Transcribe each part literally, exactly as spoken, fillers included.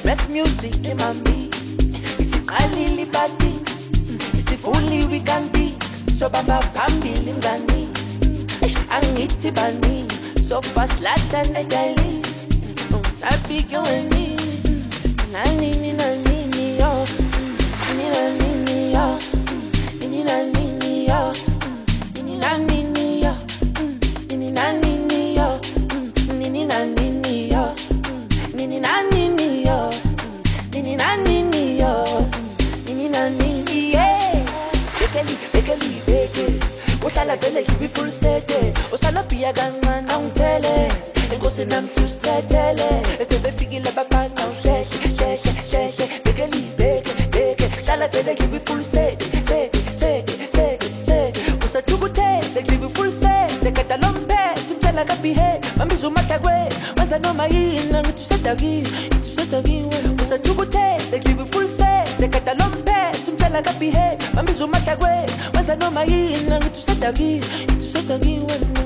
Best music in my mix. Isiqalile party. Isifuli we can be. So baba phambili ngani. Angithi bani. So fast last and a daily. Ungisabi kweni. Nani ni nani ni yo. Ni nani ni yo. Ni nani ni yo. Ni nani ni yo. Ni nani ni yo. Ni nani ni yo. Ni nani ni yo. Ni nani ni yo. Ni nani ni yeah. Bekeli bekeli bekeli. Uhlala vele ngibe full set. Usala pia kancane awungithele. Enkosi nami hlusithethele. Esebefikile abafana awuhlehle hlehle hlehle. Bekeli beke beke. Uhlala vele ngibe full set. Set set set set. Usathukuthele ngibe full set. Lekada lombe tumtshela kabihe. Mambiza umatakwe. Wenza noma yini ngithi usedaki. Ngithi usedaki wena. Usathukuthele ngibe full set. Lekada lombe tumtshela kabihe. Mambiza umatakwe. Wenza noma yini ngithi usedaki. Ngithi usedaki wena.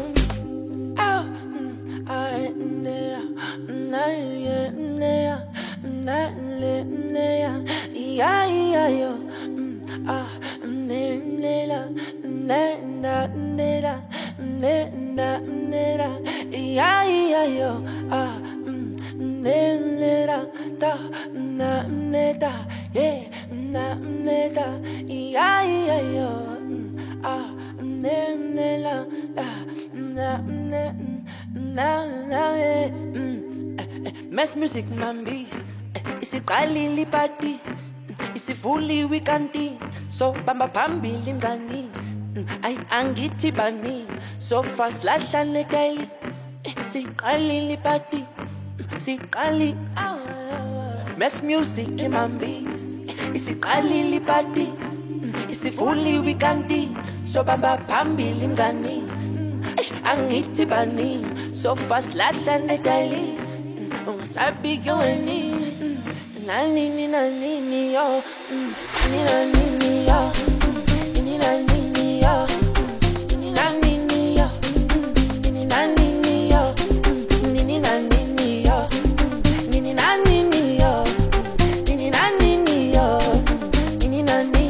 Mess music mambis. Isiqalile party. Isifuli weekandi. So bamba phambili ngani. Ay angithi bani. So fast lahla nedaily. Isiqalile party. Isiqali. Mess music mambis. Isiqalile party. Isifuli weekandi. So bamba phambili ngani. Angithi bani. So fast lahla nedaily. Ungisabi kweni. Nani ni nani ni yo. Ni nani ni yo. Ni nani ni yo. Ni nani ni yo. Ni nani ni yo. Ni nani ni yo. Ni nani ni yo. Ni nani ni yo. Ni nani.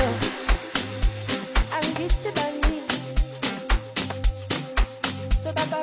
So baba